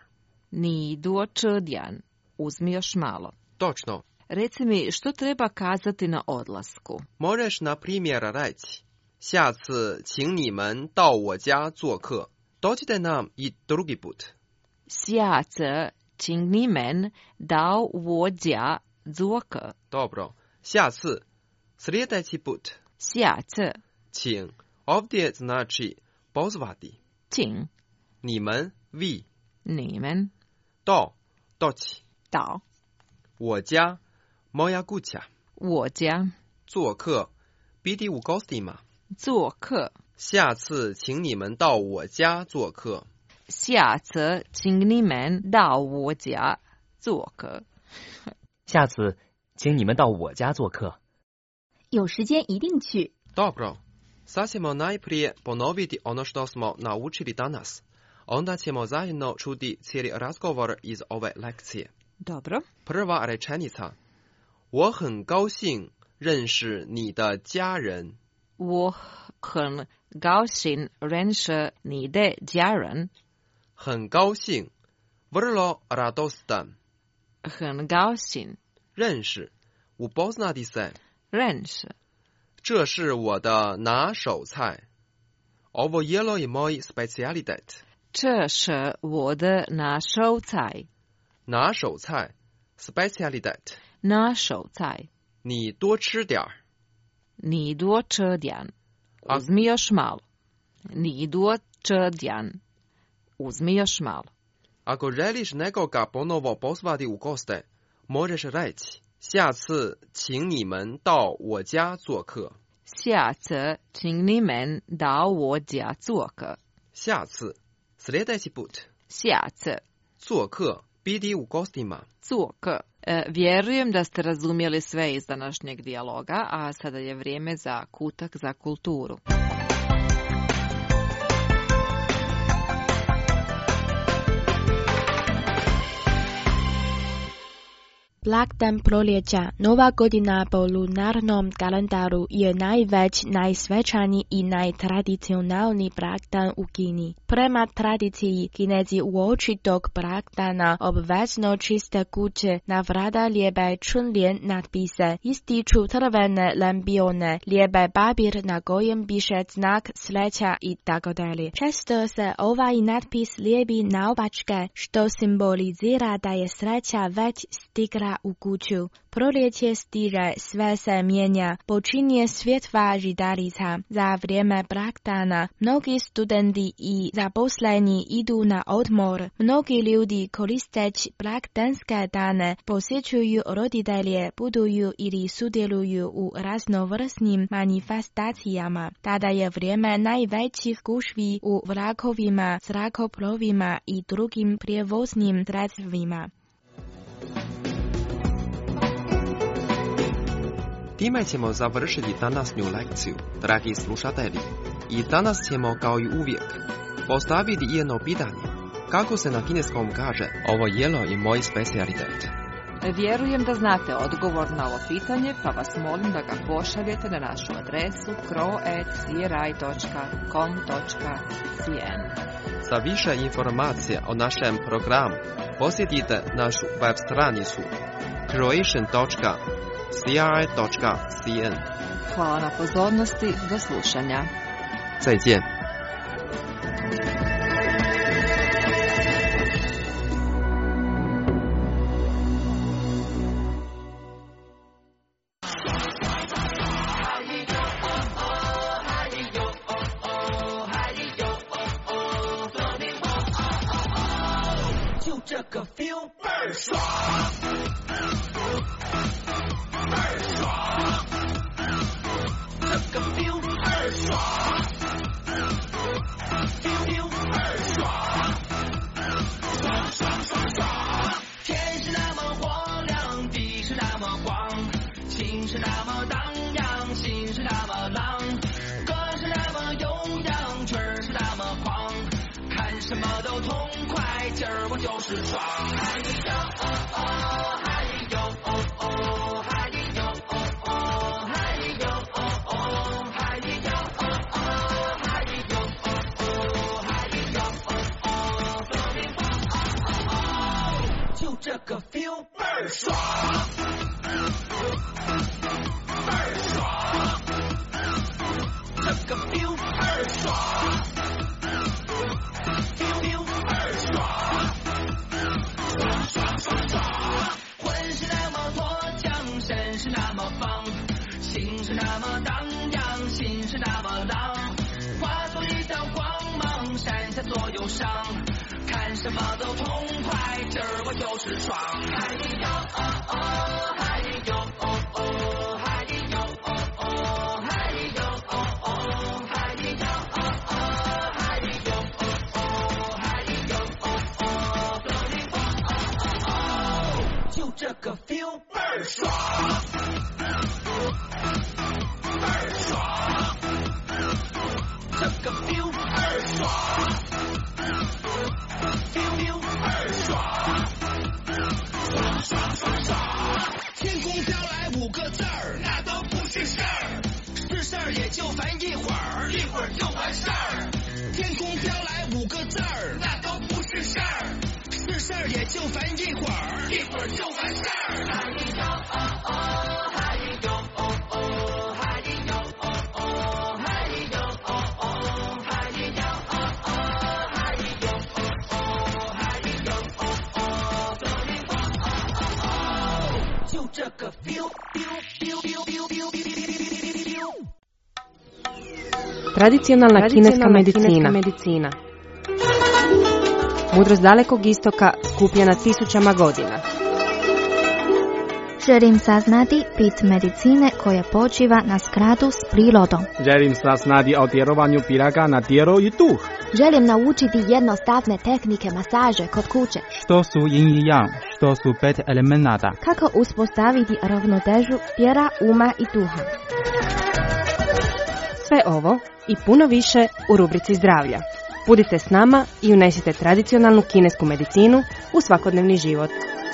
Ni duo či dian. Uzmi još malo. Točno. Reci mi, što treba kazati na odlasku? Možeš na primjer reći, 下次请你们到我家做客. Dođite nam i drugi put. 下次请你们到我家做客. Dobro. 下次, sljedeći put. 下次. 请, ovdje znači pozvati. 请. 你们, vi. 你们. Do, doći. 到. 我家, moja kuća. 我家. 做客, biti u gostima. 做客. 下次请你们到我家做客. 下次请你们到我家做客. 下次请你们到我家做客. 有时间一定去. Dobro. Sad ćemo najprije ponoviti ono što smo naučili danas. Onda ćemo zajedno čuti cijeli razgovor iz ove lekcije. Dobro. Prva rečenica. 我很高兴认识你的家人. 我很高兴认识你的家人. 很高兴, vrlo radostan. 很高兴. 认识, upoznati se. 认识. 这是我的拿手菜. Ovo jelo je moj specijalitet. 这是我的拿手菜. 拿手菜, specijalitet. 拿手菜. 你多吃点儿. 你多吃点. Uzmi još malo. 你多吃点. Uzmi još malo. Ako želiš nekoga ponovo pozvati u goste, možeš reći, 下次请你们到我家做客. 下次请你们到我家做客. 下次, sljedeći put. 下次. 做客, biti u gostima. 做客. Vjerujem da ste razumjeli sve iz današnjeg dijaloga, a sada je vrijeme za kutak za kulturu. Blagdan proljeća, Nova godina po lunarnom kalendaru je najveći, najsvečaniji i najtradicionalniji blagdan u Kini. Prema tradiciji, Kinezi uoči tog blagdana obvezno čiste kuće, na vrata lijepe čunljen natpise, ističu crvene lampione, lijepe papir na kojem piše znak sreća i tako dalje. Često se ovaj natpis lijepi naopačke, što simbolizira da je sreća već stigla u kuću. Proljeće stiže, sve se mijenja, počinje svjetla žitarica. Za vrijeme blagdana mnogi studenti i zaposleni idu na odmor. Mnogi ljudi koristeći blagdanske dane posjećuju roditelje, putuju ili sudjeluju u raznovrsnim manifestacijama. Tada je vrijeme najvećih gužvi u vlakovima, zrakoplovima i drugim prijevoznim sredstvima. Time ćemo završiti današnju lekciju, dragi slušatelji. I danas ćemo, kao i uvijek, postaviti jedno pitanje. Kako se na kineskom kaže, ovo jelo je moj specijalitet? Vjerujem da znate odgovor na ovo pitanje, pa vas molim da ga pošaljete na našu adresu kro@cri.com.cn. Za više informacija o našem programu, posjetite našu web stranicu croatian.cri.cn. Hvala na pozornosti, do slušanja. 再见。 个 feel 倍儿爽，倍儿爽，这个 feel 倍儿爽 ，feel 倍儿爽，爽爽爽爽。天是那么火亮，地是那么广，情是那么荡漾，心是那么浪，歌是那么悠扬，曲儿是那么狂，看什么都痛快，今儿我就是爽。嗨哟哦哦，嗨哟哦哦，嗨哟哦哦，嗨哟哦哦，嗨哟哦哦，嗨哟哦哦，嗨哟哦哦，风铃风哦哦，就这个 feel 倍儿爽，倍儿爽，这个 feel 倍儿爽。爽爽爽，魂是那么脱缰，身是那么放，情是那么荡漾，心是那么浪，化作一道光芒，闪下左右上，看什么都痛快，今儿我就是爽。嗨哟哦哦，嗨哟哦哦，嗨哟哦哦，嗨哟哦哦，嗨哟哦哦，嗨哟哦哦，嗨哟哦哦，风铃风哦哦，就这个 feel 倍儿爽，倍儿爽，这个 feel 倍儿爽 ，feel 倍儿爽，爽爽爽爽。天空飘来5个字儿，那都不是事儿，是事儿也就烦一会儿，一会儿就完事儿。天空飘来5个字儿，那都不是事儿，是事儿也就烦一会儿，一会儿就完事儿。嗨哟哦哦，嗨哟哦哦，嗨哟哦哦，嗨哟哦哦，嗨哟哦哦，嗨哟哦哦，嗨哟哦哦，风铃风哦哦，就这个 feel。 Tradicionalna kineska medicina. Mudrost dalekog istoka skupljena tisućama godina. Želim saznati bit medicine koja počiva na skladu s prirodom. Želim saznati o djelovanju piraga na tijelo i duh. Želim naučiti jednostavne tehnike masaže kod kuće. Što su yin i yang, što su 5 elemenata. Kako uspostaviti ravnotežu tijela, uma i duha. Sve ovo i puno više u rubrici zdravlja. Budite s nama i unesite tradicionalnu kinesku medicinu u svakodnevni život.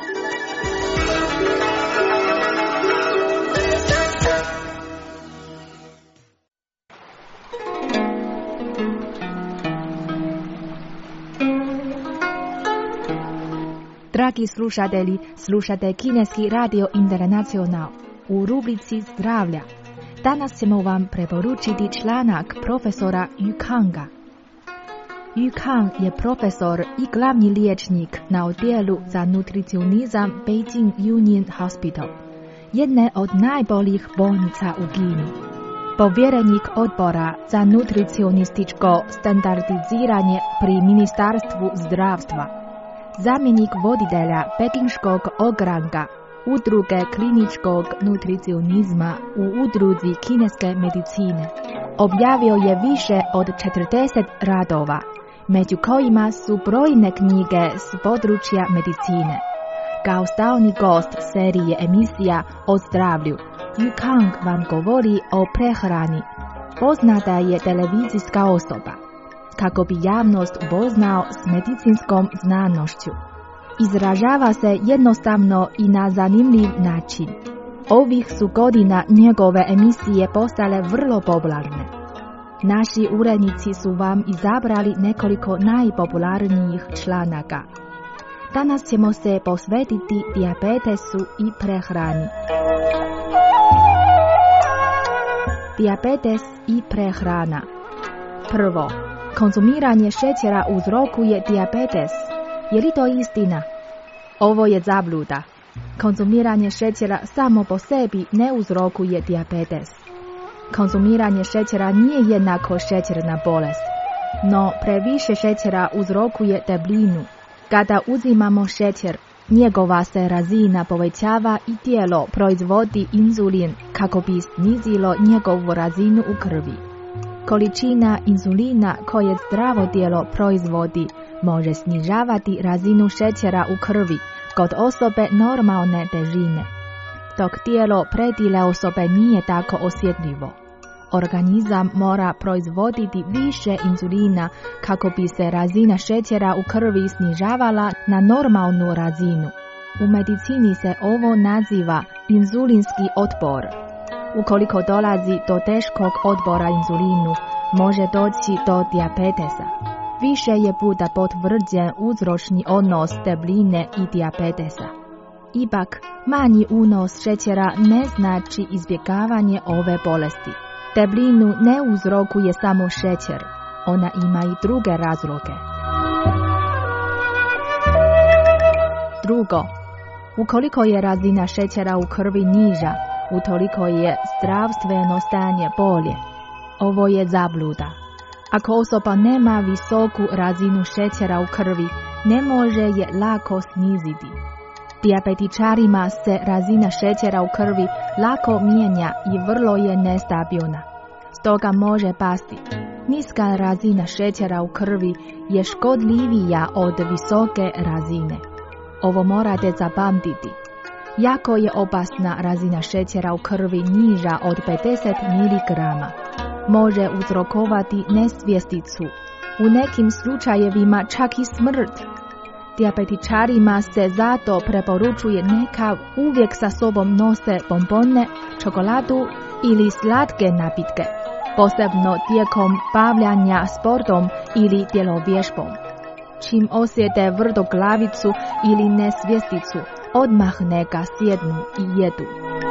Dragi slušatelji, slušate Kineski radio Internacional u rubrici zdravlja. Danas ćemo vam preporučiti članak profesora Yu Kanga. Yu Kang je profesor i glavni liječnik na odjelu za nutricionizam Beijing Union Hospital, jedne od najboljih bolnica u Kini. Povjerenik odbora za nutricionističko standardiziranje pri Ministarstvu zdravstva. Zamjenik voditelja Pekinškog ogranka Udruge kliničkog nutricionizma u Udruzi kineske medicine. Objavio je više od 40 radova, među kojima su brojne knjige s područja medicine. Kao stalni gost serije emisija o zdravlju, Yu Kang vam govori o prehrani. Poznata je televizijska osoba, kako bi javnost upoznao s medicinskom znanošću. Izražava se jednostavno i na zanimljiv način. Ovih su godina njegove emisije postale vrlo popularne. Naši urednici su vam izabrali nekoliko najpopularnijih članaka. Danas ćemo se posvetiti dijabetesu i prehrani. Dijabetes i prehrana. Prvo, konzumiranje šećera uzrokuje dijabetes. Je li to istina? Ovo je zabluda. Konzumiranje šećera samo po sebi ne uzrokuje dijabetes. Konzumiranje šećera nije jednako šećerna bolest, no previše šećera uzrokuje debljinu. Kada uzimamo šećer, njegova se razina povećava i tijelo proizvodi inzulin kako bi snizilo njegovu razinu u krvi. Količina inzulina koje zdravo tijelo proizvodi može snižavati razinu šećera u krvi kod osobe normalne težine, dok tijelo pretile osobe nije tako osjetljivo. Organizam mora proizvoditi više inzulina kako bi se razina šećera u krvi snižavala na normalnu razinu. U medicini se ovo naziva inzulinski otpor. Ukoliko dolazi do teškog otpora inzulinu, može doći do dijabetesa. Više je puta potvrđen uzročni odnos debljine i dijabetesa. Ipak, manji unos šećera ne znači izbjegavanje ove bolesti. Debljinu ne uzrokuje samo šećer, ona ima i druge razloge. Drugo, ukoliko je razina šećera u krvi niža, utoliko je zdravstveno stanje bolje. Ovo je zabluda. Ako osoba nema visoku razinu šećera u krvi, ne može je lako sniziti. Dijabetičarima se razina šećera u krvi lako mijenja i vrlo je nestabilna. Stoga može pasti. Niska razina šećera u krvi je škodljivija od visoke razine. Ovo morate zapamtiti. Jako je opasna razina šećera u krvi niža od 50 mg. Može uzrokovati nesvjesticu. U nekim slučajevima čak i smrt. Dijabetičarima se zato preporučuje neka uvijek sa sobom nose bombone, čokoladu ili slatke napitke, posebno tijekom bavljanja sportom ili tjelovježbom. Čim osjete tvrdoglavicu ili nesvjesticu, odmah neka sjednu i jedu.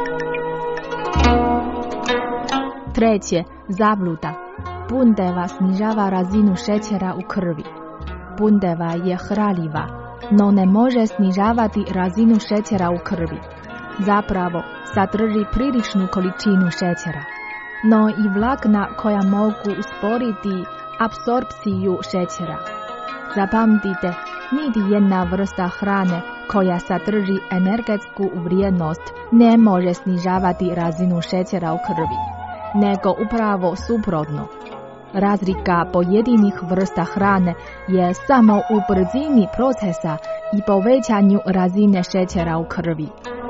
Treće, zabluda. Bundeva snižava razinu šećera u krvi. Bundeva je hranljiva, no ne može snižavati razinu šećera u krvi. Zapravo, sadrži priličnu količinu šećera, no i vlakna koja mogu usporiti apsorpciju šećera. Zapamtite, niti jedna vrsta hrane koja sadrži energetsku vrijednost ne može snižavati razinu šećera u krvi, nego upravo suprotno. Razlika pojedinih vrsta hrane je samo u brzini procesa i povećanju razine šećera u krvi.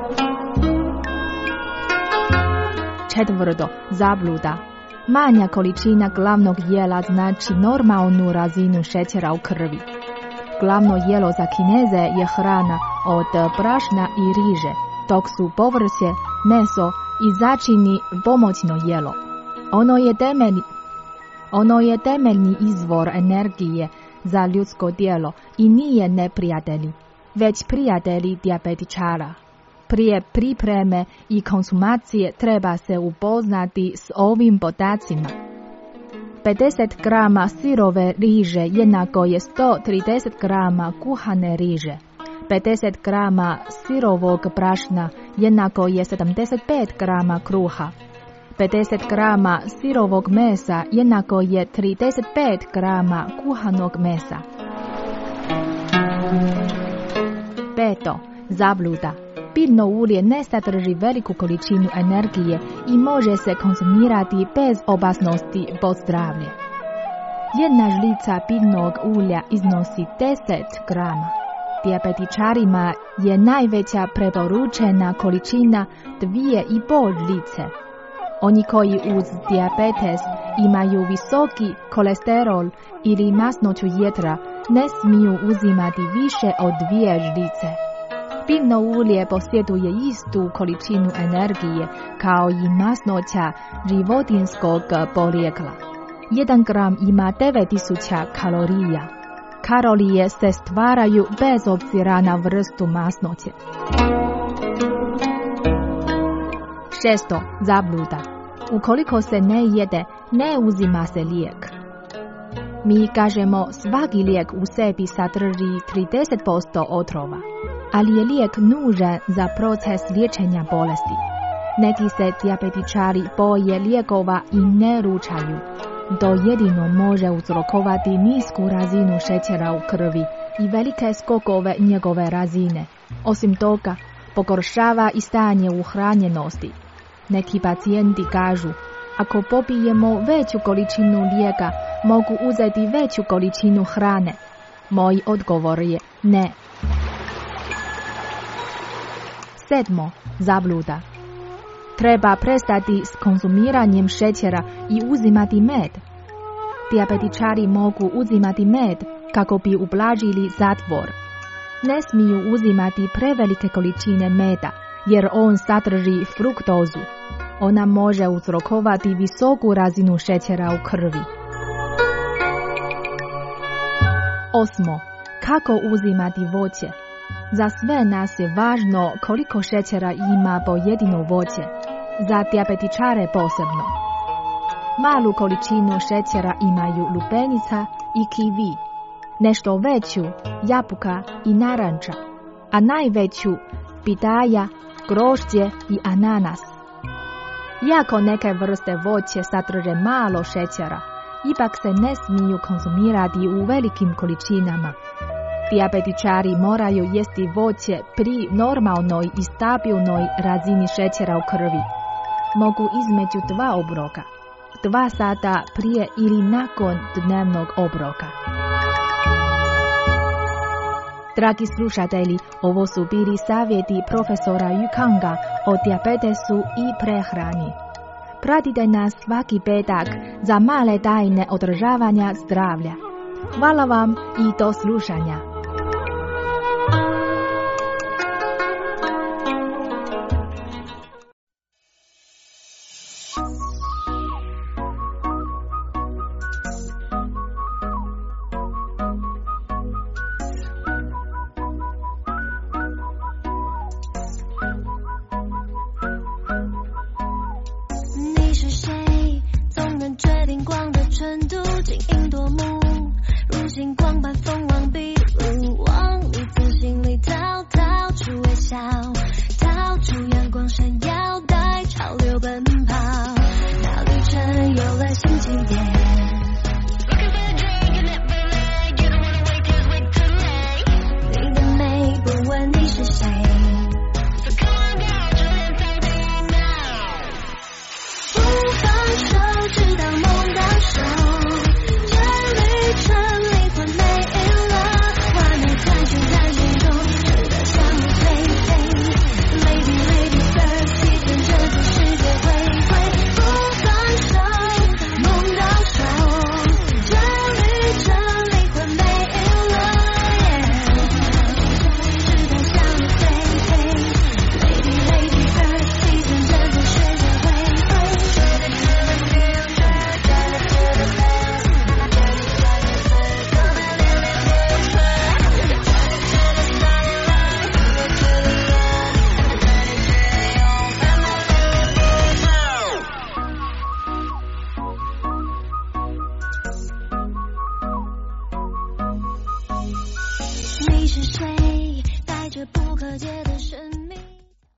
Četvrto, zabluda. Manja količina glavnog jela znači normalnu razinu šećera u krvi. Glavno jelo za Kineze je hrana od brašna i riže, dok su povrće, meso i začini pomoćno jelo. Ono je temeljni izvor energije za ljudsko tijelo i nije neprijatelji, već prijatelji dijabetičara. Prije pripreme i konsumacije treba se upoznati s ovim podacima. 50 grama sirove riže jednako je 130 grama kuhane riže. 50 grama sirovog brašna jednako je 75 grama kruha. 50 grama sirovog mesa jednako je 35 grama kuhanog mesa. Peto, zabluda. Biljno ulje ne sadrži veliku količinu energije i može se konzumirati bez opasnosti po zdravlje. Jedna žlica biljnog ulja iznosi 10 grama. Dijabetičarima je najveća preporučena količina 2,5 žlice. Oni koji uz dijabetes imaju visoki kolesterol ili masnoću jetra ne smiju uzimati više od 2 žlice. Biljno ulje posjeduje istu količinu energije kao i masnoća životinjskog porijekla. 1 gram ima 9000 kalorija. Kalorije se stvaraju bez obzira na vrstu masnoće. Šesto, zabluda. Ukoliko se ne jede, ne uzima se lijek. Mi kažemo svaki lijek u sebi sadrži 30% otrova, ali je lijek nužan za proces liječenja bolesti. Neki se dijabetičari boje lijekova i ne ručaju. To jedino može uzrokovati nisku razinu šećera u krvi i velike skokove njegove razine. Osim toga, pogoršava i stanje uhranjenosti. Neki pacijenti kažu, ako popijemo veću količinu lijeka, mogu uzeti veću količinu hrane. Moj odgovor je ne. 7. Zabluda. Treba prestati s konzumiranjem šećera i uzimati med. Dijabetičari mogu uzimati med kako bi ublažili zatvor. Ne smiju uzimati prevelike količine meda, jer on sadrži fruktozu. Ona može uzrokovati visoku razinu šećera u krvi. 8. Kako uzimati voće? Za sve nas je važno koliko šećera ima pojedino voće. Za dijabetičare posebno. Malu količinu šećera imaju lubenica i kiwi. Nešto veću jabuka i naranča, a najveću pitaja, grožđe i ananas. Iako neke vrste voće sadrže malo šećera, ipak se ne smiju konzumirati u velikim količinama. Dijabetičari moraju jesti voće pri normalnoj i stabilnoj razini šećera u krvi. Mogu između 2 obroka, 2 sata prije ili nakon dnevnog obroka. Dragi slušatelji, ovo su bili savjeti profesora Yukanga o dijabetesu i prehrani. Pratite nas svaki petak za male tajne održavanja zdravlja. Hvala vam i do slušanja. 闪耀，带潮流奔跑，那旅程有了新起点。